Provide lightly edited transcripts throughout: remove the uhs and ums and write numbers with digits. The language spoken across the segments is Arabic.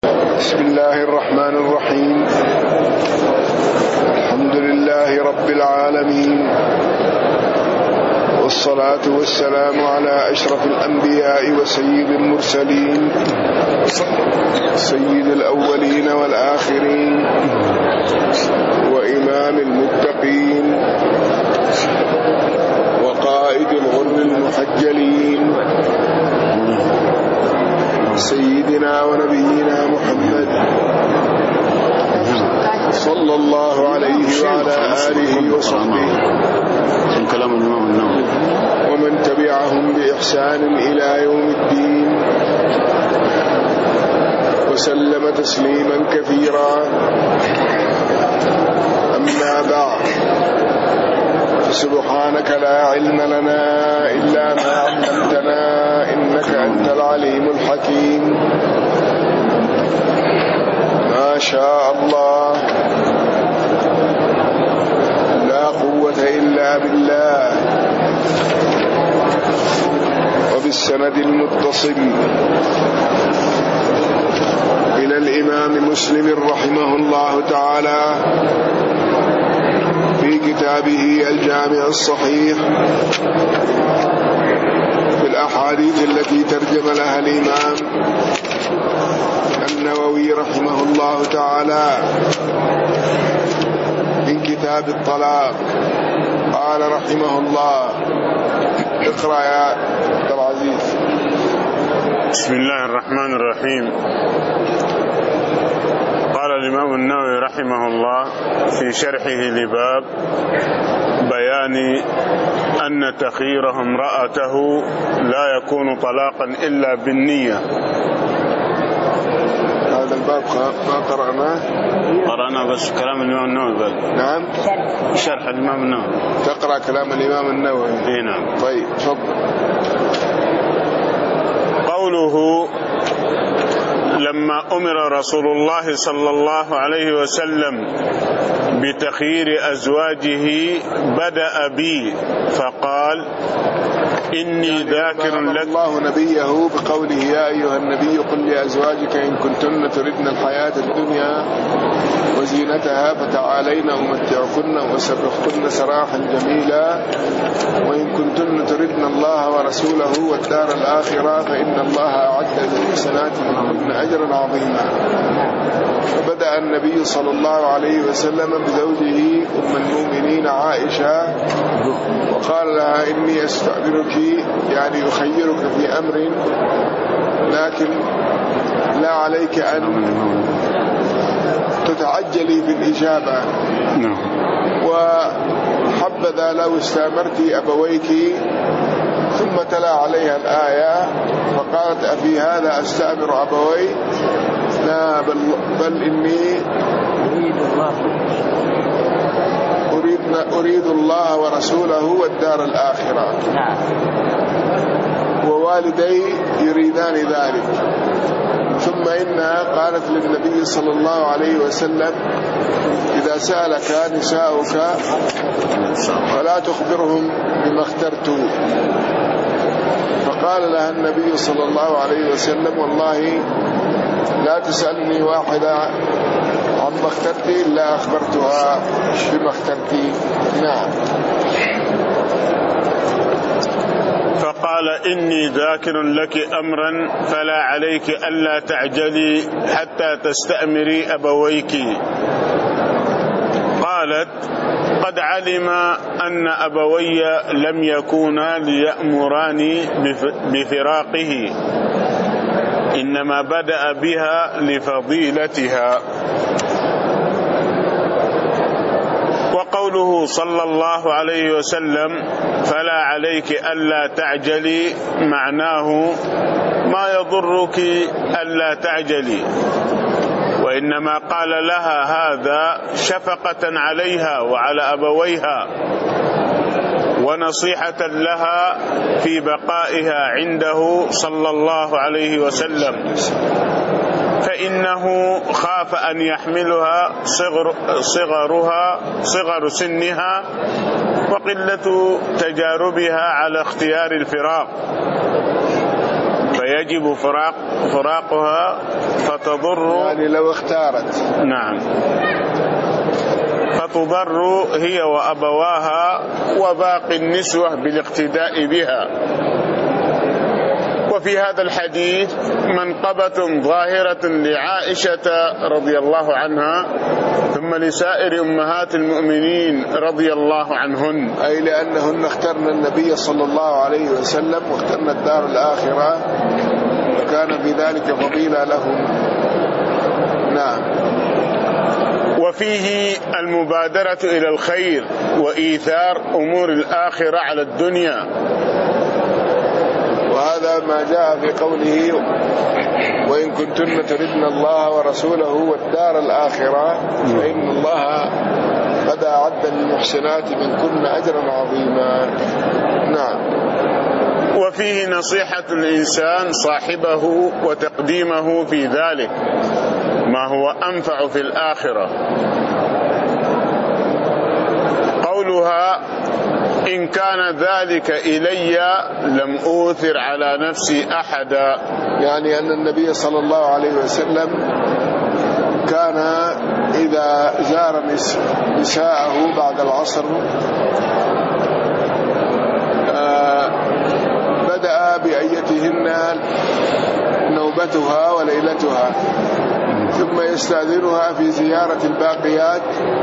بسم الله الرحمن الرحيم. الحمد لله رب العالمين، والصلاة والسلام على أشرف الأنبياء وسيد المرسلين، سيد الأولين والآخرين، وإمام المتقين، وقائد الغر المحجلين، سيدنا ونبينا محمد صلى الله عليه وعلى آله وصحبه ومن تبعهم بإحسان إلى يوم الدين، وسلم تسليما كثيرا. أما بعد، فسبحانك لا علم لنا إلا ما علمتنا إنك أنت العليم الحكيم. ما شاء الله، لا قوة إلا بالله. وبالسند المتصل إلى الإمام مسلم رحمه الله تعالى في كتابه الجامع الصحيح في الأحاديث التي ترجم لها الإمام النووي رحمه الله تعالى من كتاب الطلاق. قال رحمه الله: اقرأ يا عبد العزيز. بسم الله الرحمن الرحيم. قال الإمام النووي رحمه الله في شرحه لباب بيان أن تخييره امرأته لا يكون طلاقا إلا بالنية. هذا الباب ما قرأناه بس كلام الإمام النووي بقى. نعم، شرح الإمام النووي. تقرأ كلام الإمام النووي؟ إيه نعم. طيب تفضل. قوله: لما أمر رسول الله صلى الله عليه وسلم بتخيير أزواجه بدأ بي فقال: إني ذاكر لك. الله نبيه بقوله: يا أيها النبي قل لأزواجك إن كنتن تردن الحياة الدنيا وزينتها فتعالين أمتعكن وأسرحكن سراحا جميلا، وإن كنتن تردن الله ورسوله والدار الآخرة فإن الله أعد للمحسنات منكن أجرا عظيما. فبدأ النبي صلى الله عليه وسلم بزوجه أم المؤمنين عائشة وقال لها: إني أستأذنك، يعني يخيرك في أمر، لكن لا عليك أن تتعجلي بالإجابة، وحبذا لو استأمرت أبويك. ثم تلا عليها الآية فقالت: أفي هذا أستأمر أبوي؟ لا، بل إني أريد الله ورسوله والدار الآخرة، ووالدي يريدان ذلك. ثم إنها قالت للنبي صلى الله عليه وسلم: إذا سألك نساؤك فلا تخبرهم بما اخترت. فقال لها النبي صلى الله عليه وسلم: والله لا تسألني واحدة عما اخترت إلا أخبرتها بما اخترت. نعم. فقال: إني ذاكر لك أمرا فلا عليك ألا تعجلي حتى تستأمري أبويك. قالت: قد علم أن أبوي لم يكونا ليأمراني بفراقه، إنما بدأ بها لفضيلتها. وقوله صلى الله عليه وسلم: فلا عليك ألا تعجلي، معناه ما يضرك ألا تعجلي، وإنما قال لها هذا شفقة عليها وعلى أبويها ونصيحة لها في بقائها عنده صلى الله عليه وسلم، فإنه خاف أن يحملها صغر سنها وقلة تجاربها على اختيار الفراق، فيجب فراقها فتضر، يعني لو اختارت، نعم، فتضر هي وأبواها وباقي النسوة بالاقتداء بها. وفي هذا الحديث منقبة ظاهرة لعائشة رضي الله عنها ثم لسائر أمهات المؤمنين رضي الله عنهن، أي لأنهن اخترن النبي صلى الله عليه وسلم واخترن الدار الآخرة، وكان في ذلك فضيلة لهم. نعم. وفيه المبادرة إلى الخير وإيثار أمور الآخرة على الدنيا، وهذا ما جاء في قوله وإن كنتن تردن الله ورسوله والدار الآخرة فإن الله قد أعد للمحسنات منكن أجرا عظيما. نعم. وفيه نصيحة الإنسان صاحبه وتقديمه في ذلك ما هو أنفع في الآخرة. قولها إن كان ذلك إلي لم أوثر على نفسي أحدا، يعني أن النبي صلى الله عليه وسلم كان إذا زار نساءه بعد العصر بدأ بأيتهن نوبتها وليلتها، ثم يستأذنها في زيارة الباقيات،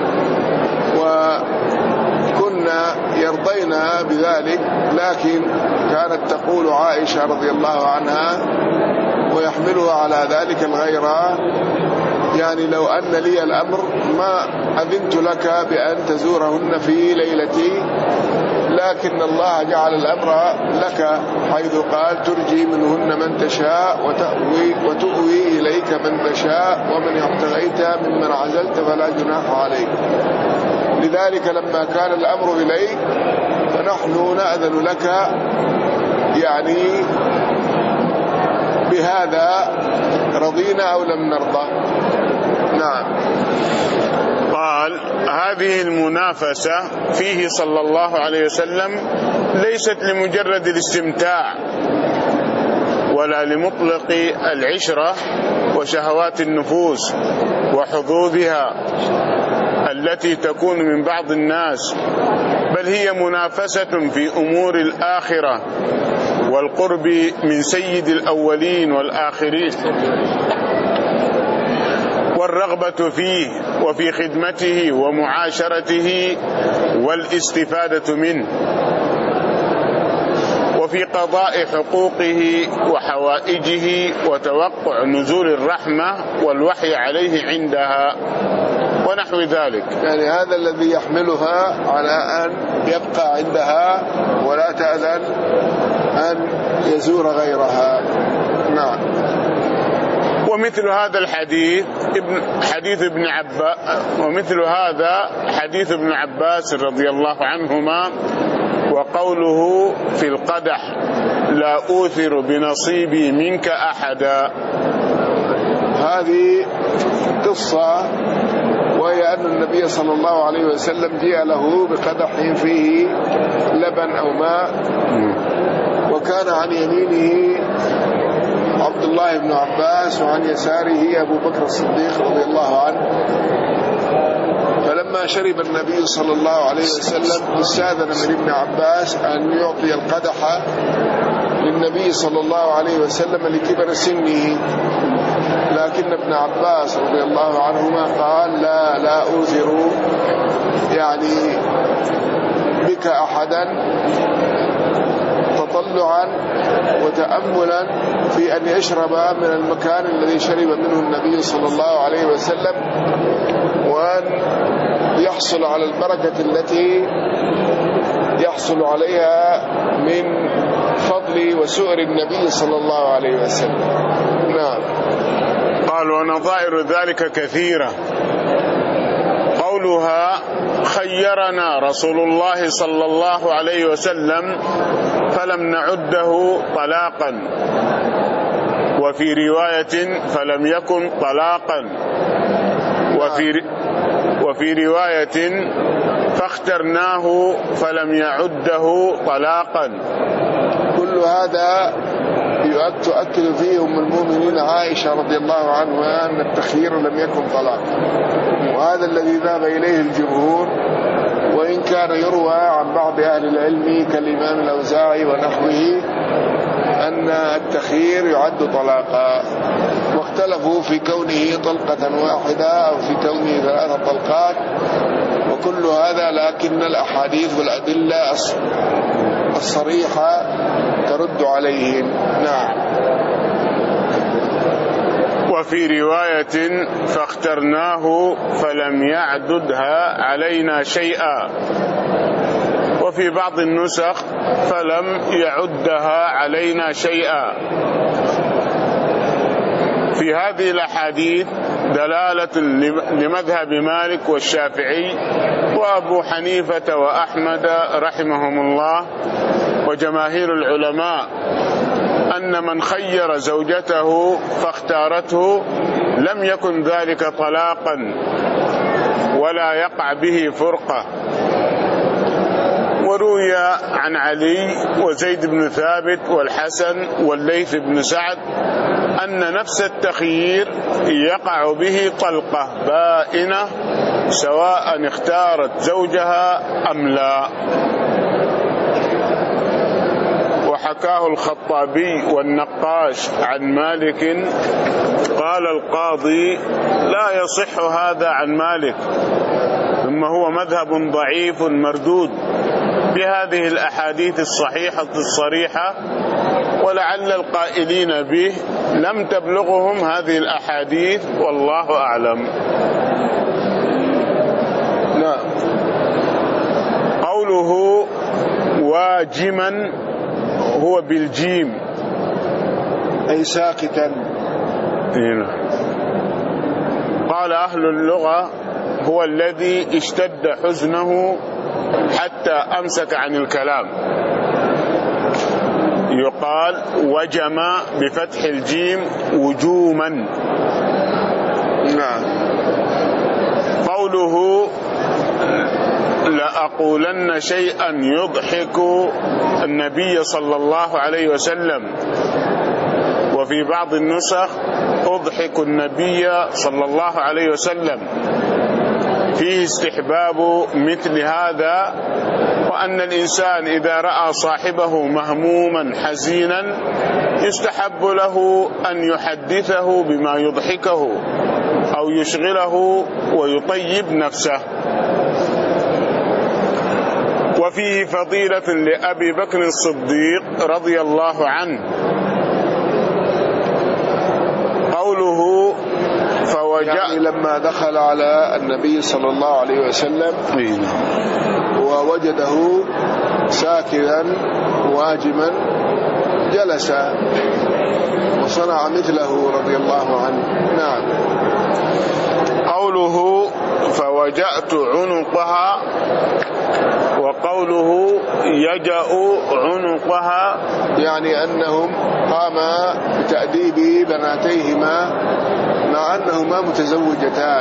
وكنا يرضينا بذلك، لكن كانت تقول عائشة رضي الله عنها ويحملها على ذلك الغيرة، يعني لو أن لي الأمر ما أذنت لك بأن تزورهن في ليلتي، لكن الله جعل الأمر لك، حيث قال ترجي منهن من تشاء وتؤوي إليك من تشاء ومن ابتغيت ممن عزلت فلا جناح عليك. لذلك لما كان الأمر إليك فنحن نأذن لك يعني بهذا، رضينا أو لم نرضى. نعم. قال هذه المنافسة فيه صلى الله عليه وسلم ليست لمجرد الاستمتاع ولا لمطلق العشرة وشهوات النفوس وحظوظها التي تكون من بعض الناس، بل هي منافسة في أمور الآخرة والقرب من سيد الأولين والآخرين والرغبة فيه وفي خدمته ومعاشرته والاستفادة منه، وفي قضاء حقوقه وحوائجه وتوقع نزول الرحمة والوحي عليه عندها ونحو ذلك. يعني هذا الذي يحملها على أن يبقى عندها ولا تأذن أن يزور غيرها. نعم. ومثل هذا حديث ابن عباس رضي الله عنهما وقوله في القدح لا أوثر بنصيبي منك أحدا. هذه قصة، وهي أن النبي صلى الله عليه وسلم جاء له بقدح فيه لبن أو ماء، وكان عن يمينه عبد الله بن عباس وعن يساره أبو بكر الصديق رضي الله عنه. فلما شرب النبي صلى الله عليه وسلم استأذن من ابن عباس أن يعطي القدح للنبي صلى الله عليه وسلم لكبر سنه، لكن ابن عباس رضي الله عنهما قال لا أوثر يعني بك أحدا، تطلعا وتأملا في أن يشرب من المكان الذي شرب منه النبي صلى الله عليه وسلم، وأن يحصل على البركة التي يحصل عليها من فضل وسؤر النبي صلى الله عليه وسلم. نعم. قال ونظائر ذلك كثيرة. قولها خيرنا رسول الله صلى الله عليه وسلم فلم نعده طلاقا، وفي رواية فلم يكن طلاقا، وفي رواية فاخترناه فلم يعده طلاقا. كل هذا تؤكد فيه أم المؤمنين عائشة رضي الله عنها أن التخيير لم يكن طلاق، وهذا الذي ذهب إليه الجمهور، وإن كان يروى عن بعض أهل العلم كالإمام الأوزاعي ونحوه أن التخيير يعد طلاقا، واختلفوا في كونه طلقة واحدة أو في كونه 3 طلقات وكل هذا، لكن الأحاديث والأدلة الصريحة ترد عليهم. نعم. وفي رواية فاخترناه فلم يعددها علينا شيئا، وفي بعض النسخ فلم يعدها علينا شيئا. في هذه الأحاديث دلالة لمذهب مالك والشافعي وأبو حنيفة وأحمد رحمهم الله وجماهير العلماء أن من خير زوجته فاختارته لم يكن ذلك طلاقا ولا يقع به فرقة. وروي عن علي وزيد بن ثابت والحسن والليث بن سعد أن نفس التخيير يقع به طلقة بائنة سواء اختارت زوجها أم لا. وحكاه الخطابي والنقاش عن مالك قال القاضي لا يصح هذا عن مالك، ثم هو مذهب ضعيف مردود بهذه الأحاديث الصحيحة الصريحة، ولعل القائلين به لم تبلغهم هذه الأحاديث والله أعلم. نعم. قوله واجما هو بالجيم أي ساكتا. هنا قال أهل اللغة هو الذي اشتد حزنه حتى أمسك عن الكلام، يقال وجم بفتح الجيم وجوما. نعم. قوله لأقولن شيئا يضحك النبي صلى الله عليه وسلم، وفي بعض النسخ أضحك النبي صلى الله عليه وسلم، فيه استحباب مثل هذا، وأن الإنسان إذا رأى صاحبه مهموما حزينا يستحب له أن يحدثه بما يضحكه أو يشغله ويطيب نفسه. وفيه فضيلة لأبي بكر الصديق رضي الله عنه. قوله يعني لما دخل على النبي صلى الله عليه وسلم ووجده ساكنا واجما جلس وصنع مثله رضي الله عنه. نعم. قوله فوجأت عنقها، وقوله يجأ عنقها يعني أنهم قاما بتأديب بناتيهما مع أنهما متزوجتان،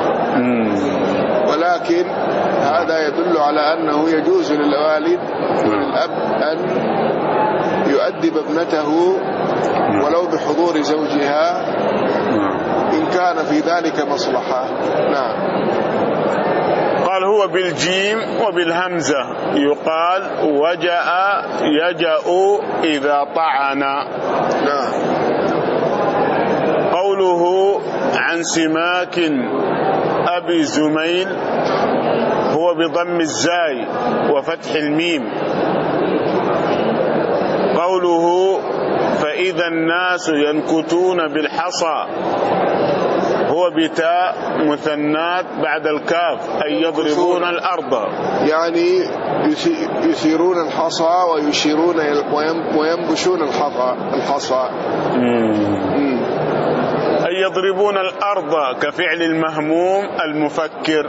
ولكن هذا يدل على أنه يجوز للوالد والأب أن يؤدب ابنته ولو بحضور زوجها إن كان في ذلك مصلحة. نعم. قال هو بالجيم وبالهمزة، يقال وجأ يجأ إذا طعن. نعم. قوله عن سماك أبي زميل هو بضم الزاي وفتح الميم. قوله فإذا الناس ينكتون بالحصى هو بتاء مثنات بعد الكاف أي يضربون الأرض، يعني يثيرون الحصى ويشيرون وينبشون الحصى أي يضربون الأرض كفعل المهموم المفكر.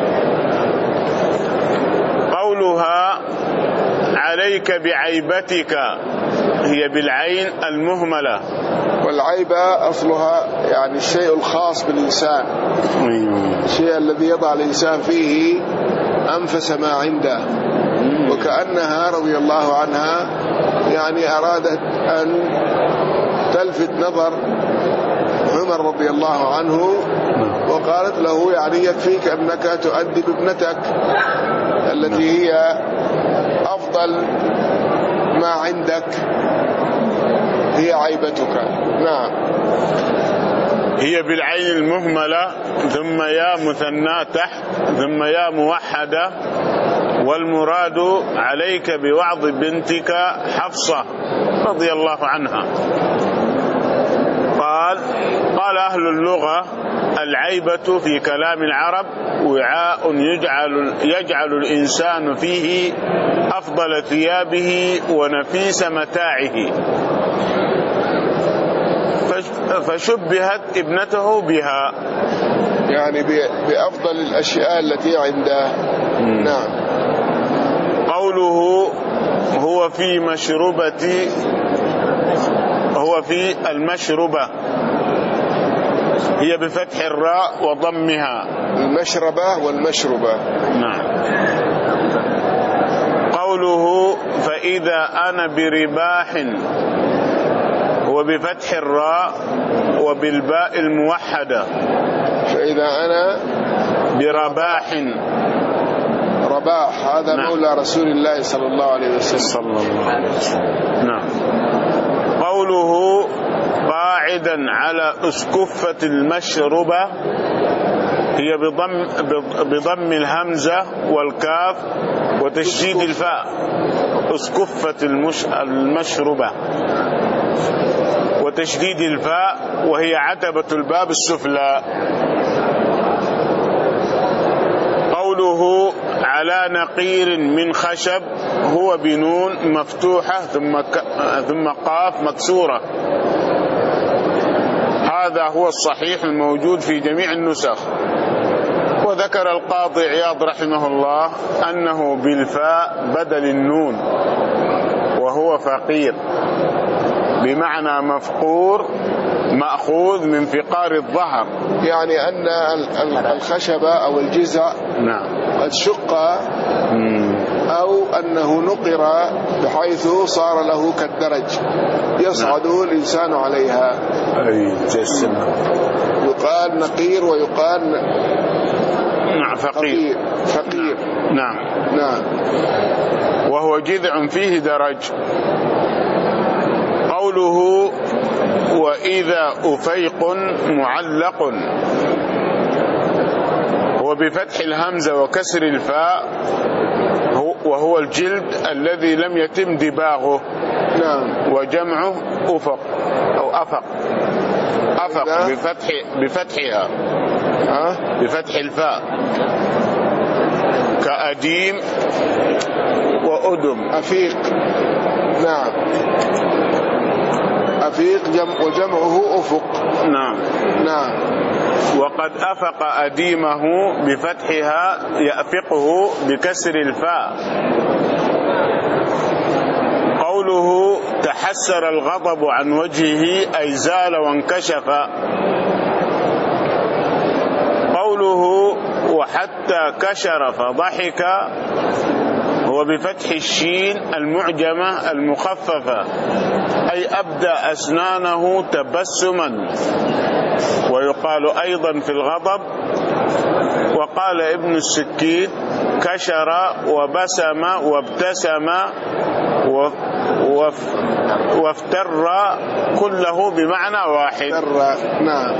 قولها عليك بعيبتك هي بالعين المهملة، والعيبة أصلها يعني الشيء الخاص بالإنسان، الشيء الذي يضع الإنسان فيه أنفس ما عنده، وكأنها رضي الله عنها يعني أرادت أن تلفت نظر عمر رضي الله عنه، وقالت له يعني يكفيك أنك تؤدب ابنتك التي هي أفضل ما عندك، هي عيبتك. نعم. هي بالعين المهملة ثم يا مثنى تحت ثم يا موحدة، والمراد عليك بوعظ بنتك حفصة رضي الله عنها. قال أهل اللغة: العيبة في كلام العرب وعاء يجعل الإنسان فيه أفضل ثيابه ونفيس متاعه، فشبهت ابنته بها، يعني بأفضل الأشياء التي عنده. نعم. قوله هو في المشربة، هي بفتح الراء وضمها، المشربة والمشربة. نعم. قوله فإذا أنا برباح، هو بفتح الراء وبالباء الموحدة، فإذا أنا برباح، رباح هذا نعم. مولى رسول الله صلى الله عليه وسلم. نعم. قوله قاعدا على أسكفة المشربة، هي بضم الهمزة والكاف وتشديد الفاء، أسكفة المشربة وتشديد الفاء، وهي عتبة الباب السفلى. قوله على نقير من خشب، هو بنون مفتوحة ثم قاف مكسورة، هذا هو الصحيح الموجود في جميع النسخ. وذكر القاضي عياض رحمه الله أنه بالفاء بدل النون، وهو فقير بمعنى مفقور مأخوذ من فقار الظهر، يعني أن الخشبة أو الجزع نعم قد شق أو أنه نقر بحيث صار له كالدرج يصعد الإنسان عليها. يقال نقير ويقال نعم فقير. نعم. وهو جذع فيه درج. قوله وإذا أفيق معلق، هو بفتح الهمزة وكسر الفاء، وهو الجلد الذي لم يتم دباغه. نعم. وجمعه أفق أو أفق بفتحها بفتح الفاء، كأديم وأدم. أفيق. نعم. أفيق وجمعه أفق. نعم. وقد أفق أديمه بفتحها، يأفقه بكسر الفاء. قوله تحسر الغضب عن وجهه، أي زال وانكشف. قوله وحتى كشر فضحك، هو بفتح الشين المعجمة المخففة، أي أبدى أسنانه تبسما. ويقال أيضا في الغضب. وقال ابن السكين كشر وبسم وابتسم وافتر، كله بمعنى واحد. نعم.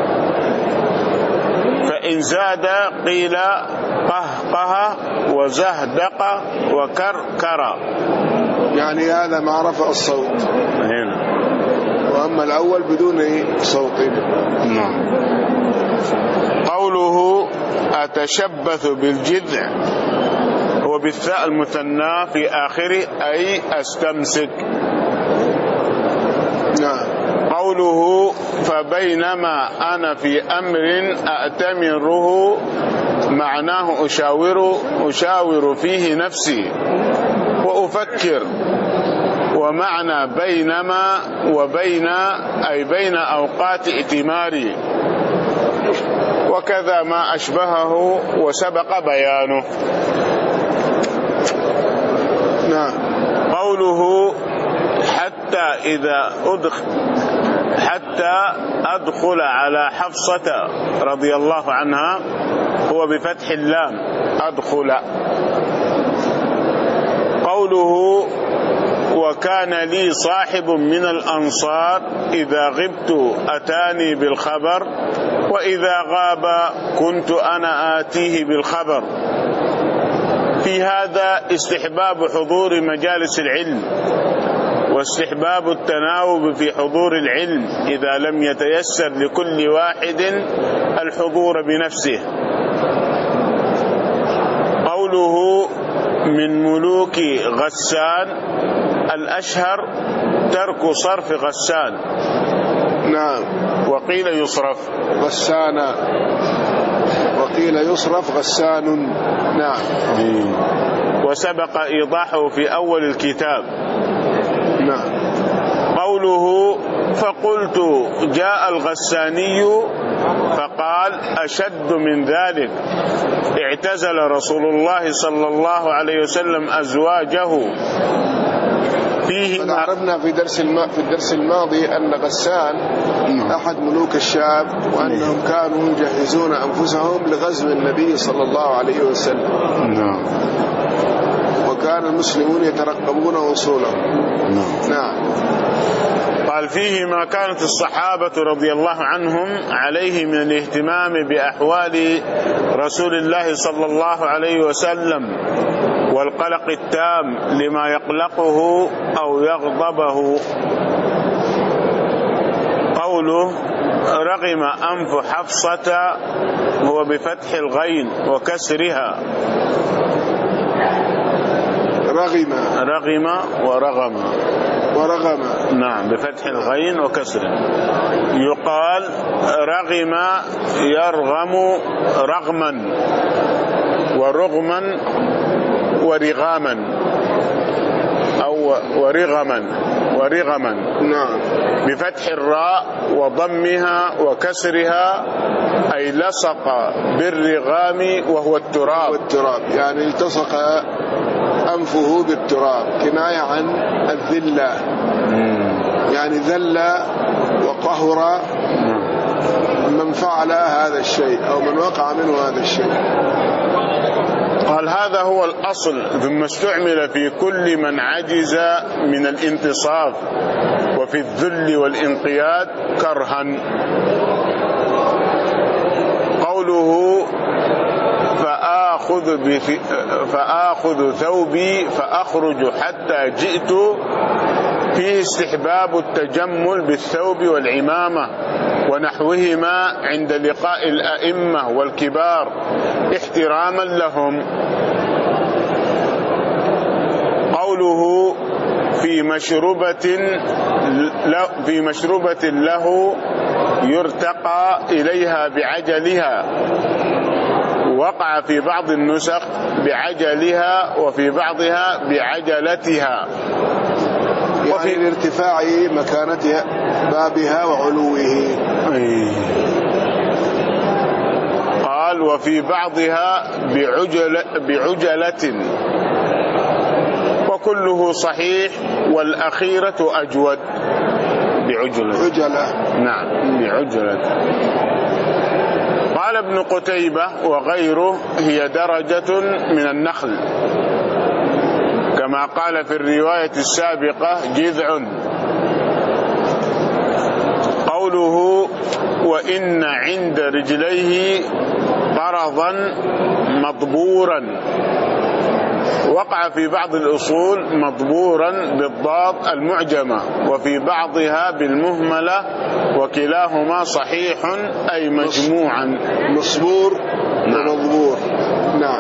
فإن زاد قيل قهقه وزهدق وكركر، يعني هذا مع رفع الصوت هنا، وأما الأول بدون صوت. نعم. قوله أتشبث بالجذع، هو بالثاء المثنى في آخره، أي أستمسك. نعم. قوله فبينما أنا في أمر أأتمره، معناه أشاور فيه نفسي وأفكر. ومعنى بينما وبين أي بين أوقات ائتماري، وكذا ما أشبهه وسبق بيانه. نعم. قوله حتى أدخل على حفصة رضي الله عنها هو بفتح اللام أدخل. قوله وكان لي صاحب من الأنصار إذا غبت أتاني بالخبر وإذا غاب كنت أنا آتيه بالخبر. في هذا استحباب حضور مجالس العلم واستحباب التناوب في حضور العلم إذا لم يتيسر لكل واحد الحضور بنفسه. قوله من ملوك غسان الأشهر ترك صرف غسان. نعم. وقيل يصرف غسانا وقيل يصرف غسان. نعم. وسبق إيضاحه في أول الكتاب. نعم. قوله فقلت جاء الغساني فقال أشد من ذلك اعتزل رسول الله صلى الله عليه وسلم أزواجه. فيه عرفنا في الدرس الماضي أن غسان أحد ملوك الشام وأنهم كانوا يجهزون أنفسهم لغزو النبي صلى الله عليه وسلم. وكان المسلمون يترقبون وصولهم. نعم. قال فيه ما كانت الصحابة رضي الله عنهم عليه من الاهتمام بأحوال رسول الله صلى الله عليه وسلم والقلق التام لما يقلقه أو يغضبه. قوله رغم أنف حفصة هو بفتح الغين وكسرها. رغم ورغم. نعم بفتح الغين وكسره. يقال رغم يرغم رغما ورغما ورغاما أو ورغما. نعم. بفتح الراء وضمها وكسرها أي لصق بالرغام وهو التراب. يعني التصق أنفه بالتراب كناية عن الذلة. يعني ذل وقهر من فعل هذا الشيء أو من وقع منه هذا الشيء. قال هذا هو الأصل ثم استعمل في كل من عجز من الانتصاف وفي الذل والانقياد كرها. قوله فآخذ ثوبي فأخرج حتى جئت فيه استحباب التجمل بالثوب والعمامة ونحوهما عند لقاء الأئمة والكبار احتراما لهم. قوله في مشربة له يرتقى إليها بعجلها. وقع في بعض النسخ بعجلها وفي بعضها بعجلتها. وفي الارتفاع مكانتها بابها وعلوه. قال وفي بعضها بعجلة وكله صحيح والأخيرة أجود. بعجلة. نعم بعجلة. قال ابن قتيبة وغيره هي درجة من النخل كما قال في الرواية السابقة جذع. قوله وإن عند رجليه قرضا مضبورا. وقع في بعض الأصول مضبورا بالضاد المعجمة وفي بعضها بالمهملة وكلاهما صحيح أي مجموعا. مصبور ومضبور. نعم.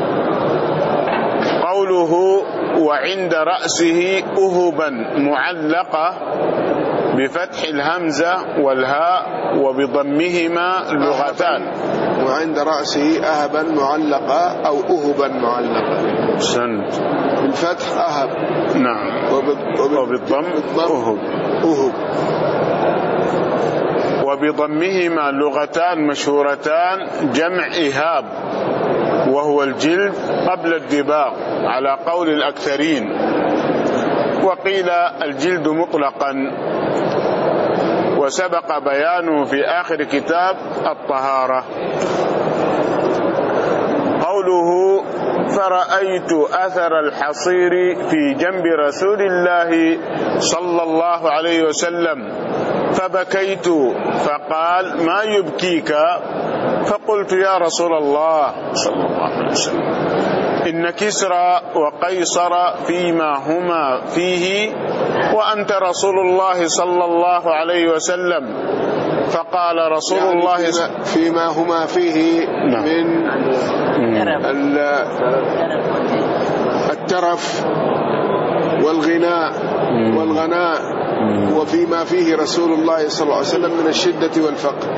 قوله وعند رأسه أهبا معلقة بفتح الهمزة والهاء وبضمهما لغتان. وعند رأسه أهبا معلقة أو أهبا معلقة. سنت بالفتح أهب. نعم. وبالضم أهب. وبضمهما لغتان مشهورتان جمع إهاب وهو الجلد قبل الدباغ على قول الأكثرين، وقيل الجلد مطلقا، وسبق بيانه في آخر كتاب الطهارة. قوله فرأيت أثر الحصير في جنب رسول الله صلى الله عليه وسلم فبكيت، فقال ما يبكيك؟ فقلت يا رسول الله صلى الله عليه وسلم إن كسرى وقيصر فيما هما فيه وأنت رسول الله صلى الله عليه وسلم. فقال رسول الله فيما هما فيه من الترف والغناء والغناء، وفيما فيه رسول الله صلى الله عليه وسلم من الشدة والفقر.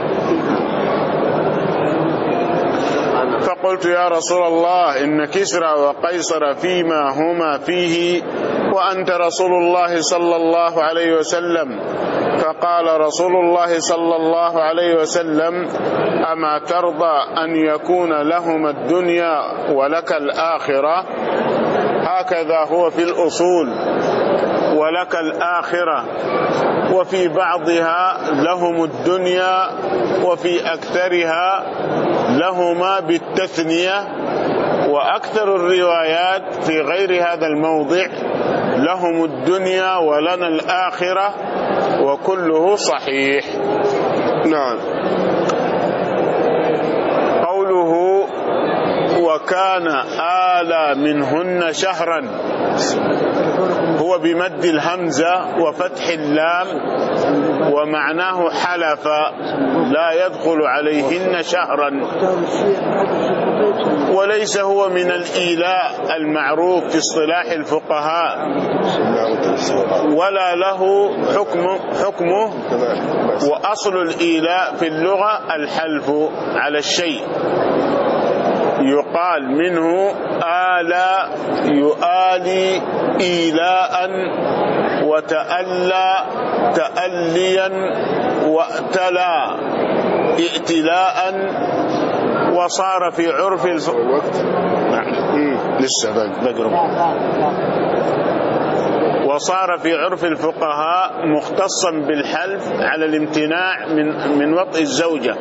فقلت يا رسول الله إن كسرى وقيصر فيما هما فيه وأنت رسول الله صلى الله عليه وسلم. فقال رسول الله صلى الله عليه وسلم أما ترضى أن يكون لهما الدنيا ولك الآخرة؟ هكذا هو في الأصول، ولك الآخرة، وفي بعضها لهم الدنيا، وفي أكثرها لهما بالتثنية، وأكثر الروايات في غير هذا الموضع لهم الدنيا ولنا الآخرة، وكله صحيح. نعم. قوله وكان آلى منهن شهرا هو بمد الهمزة وفتح اللام، ومعناه حلف لا يدخل عليهن شهرا، وليس هو من الإيلاء المعروف في اصطلاح الفقهاء، ولا له حكمه. وأصل الإيلاء في اللغة الحلف على الشيء، يقال منه آلى يؤالي إيلاء، وتألى تأليا، وأتلى ائتلاء. وصار في عرف وصار في عرف الفقهاء مختصا بالحلف على الامتناع من وطئ الزوجة،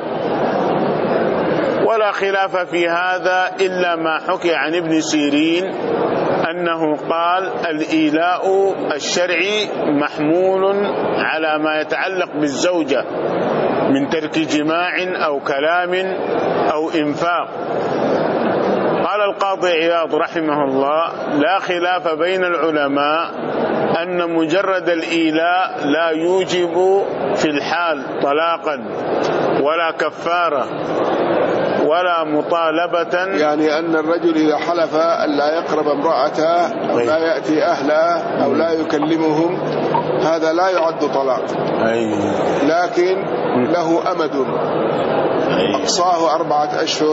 ولا خلاف في هذا إلا ما حكي عن ابن سيرين أنه قال الإيلاء الشرعي محمول على ما يتعلق بالزوجة من ترك جماع أو كلام أو إنفاق. قال القاضي عياض رحمه الله لا خلاف بين العلماء أن مجرد الإيلاء لا يوجب في الحال طلاقا ولا كفارة ولا مطالبة، يعني أن الرجل إذا حلف أن لا يقرب امرأته أو لا يأتي أهله أو لا يكلمهم هذا لا يعد طلاق، لكن له أمد أقصاه 4 أشهر،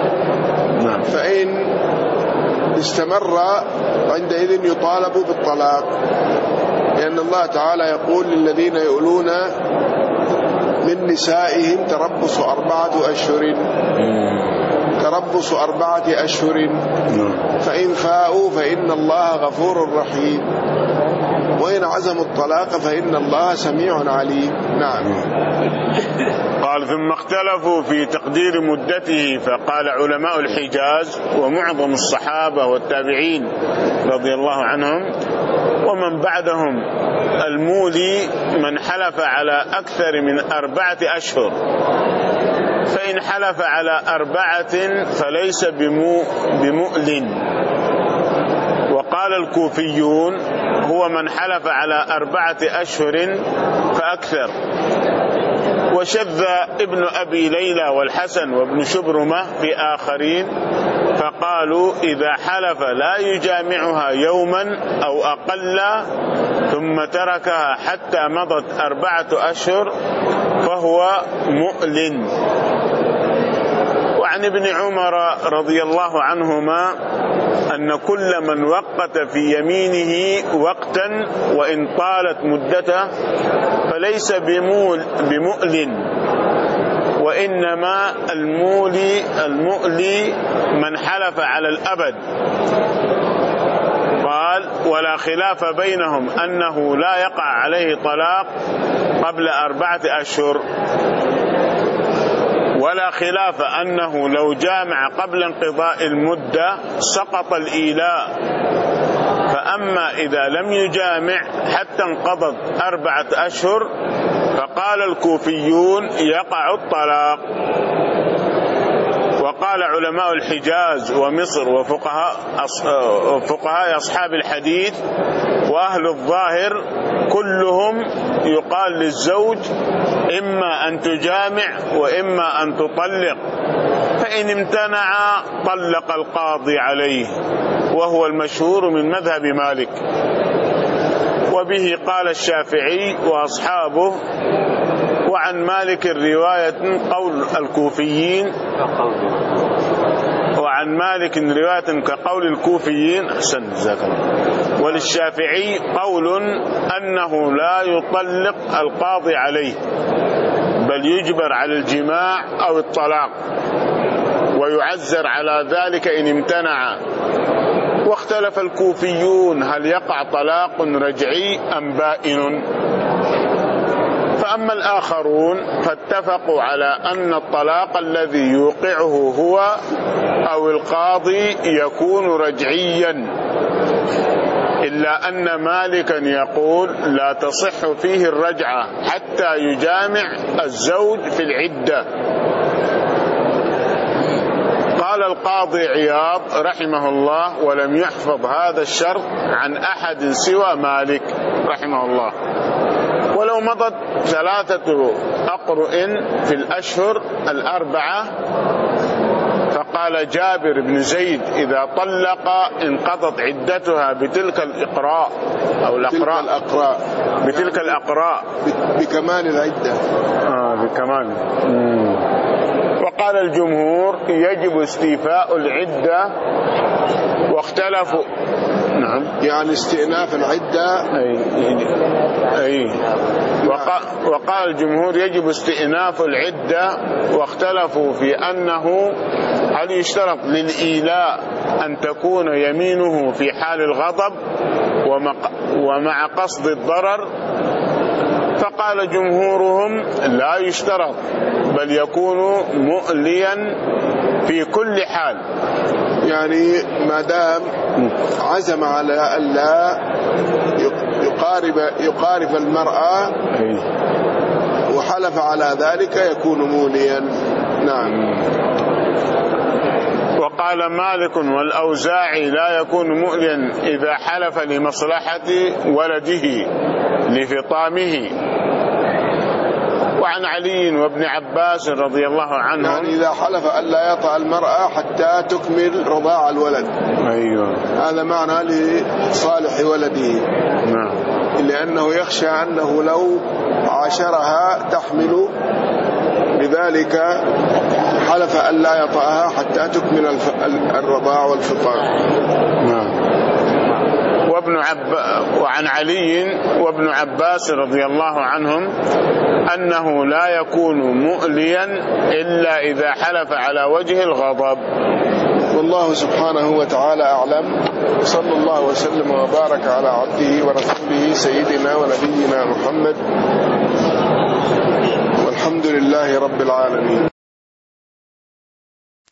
فإن استمر عندئذ يطالب بالطلاق، لأن الله تعالى يقول للذين يؤلون من نسائهم تربص 4 أشهر، تربص 4 أشهر، فإن فاءوا فإن الله غفور رحيم، وإن عزموا الطلاق فإن الله سميع عليم. نعم. قال ثم اختلفوا في تقدير مدته، فقال علماء الحجاز ومعظم الصحابة والتابعين رضي الله عنهم ومن بعدهم المولي من حلف على أكثر من 4 أشهر، فإن حلف على 4 فليس بمؤل. وقال الكوفيون هو من حلف على 4 أشهر فأكثر. وشذ ابن أبي ليلى والحسن وابن شبرمة في آخرين فقالوا إذا حلف لا يجامعها يوما أو أقل ثم تركها حتى مضت 4 أشهر فهو مؤل. وعن ابن عمر رضي الله عنهما أن كل من وقت في يمينه وقتا وإن طالت مدته فليس بمؤل، وإنما المؤلي من حلف على الأبد. قال: ولا خلاف بينهم أنه لا يقع عليه طلاق قبل 4 أشهر، ولا خلاف أنه لو جامع قبل انقضاء المدة سقط الإيلاء. فأما إذا لم يجامع حتى انقضت 4 أشهر فقال الكوفيون يقع الطلاق. وقال علماء الحجاز ومصر وفقهاء أصحاب الحديث وأهل الظاهر كلهم يقال للزوج إما أن تجامع وإما أن تطلق، فإن امتنع طلق القاضي عليه، وهو المشهور من مذهب مالك. وبه قال الشافعي وأصحابه. وعن مالك رواية قول الكوفيين، وعن مالك رواية كقول الكوفيين. أحسن، جزاك الله. وللشافعي قول أنه لا يطلق القاضي عليه، بل يجبر على الجماع أو الطلاق، ويعزر على ذلك إن امتنع. واختلف الكوفيون هل يقع طلاق رجعي أم بائن. فأما الآخرون فاتفقوا على أن الطلاق الذي يوقعه هو أو القاضي يكون رجعيا، إلا أن مالكا يقول لا تصح فيه الرجعة حتى يجامع الزوج في العدة. قال القاضي عياض رحمه الله: ولم يحفظ هذا الشرط عن أحد سوى مالك رحمه الله. ولو مضت 3 أقرؤ في الأشهر 4، فقال جابر بن زيد: إذا طلق انقضت عدتها بتلك الإقراء أو الأقراء بتلك الأقراء بكمال العدة. بكمال. وقال الجمهور يجب استيفاء العدة، واختلفوا. نعم، يعني استئناف العدة. وقال الجمهور يجب استئناف العدة، واختلفوا في أنه هل يشترط للإيلاء أن تكون يمينه في حال الغضب ومع قصد الضرر. فقال جمهورهم لا يشترط، بل يكون مؤليا في كل حال. يعني ما دام عزم على ألا يقارب المرأة وحلف على ذلك يكون موليا. نعم. وقال مالك والأوزاعي لا يكون مؤليا إذا حلف لمصلحة ولده لفطامه. وعن علي وابن عباس رضي الله عنهم، يعني إذا حلف ألا يطأ المرأة حتى تكمل رضاع الولد. أيوة، هذا معنى لصالح ولده. نعم. لأنه يخشى أنه لو عاشرها تحمل، لذلك حلف ألا يطأها حتى تكمل الرضاع والفطام. نعم. وعن علي وابن عباس رضي الله عنهم أنه لا يكون مؤليا إلا إذا حلف على وجه الغضب. والله سبحانه وتعالى أعلم. صلى الله وسلم وبارك على عبده ورسوله سيدنا ونبينا محمد، والحمد لله رب العالمين.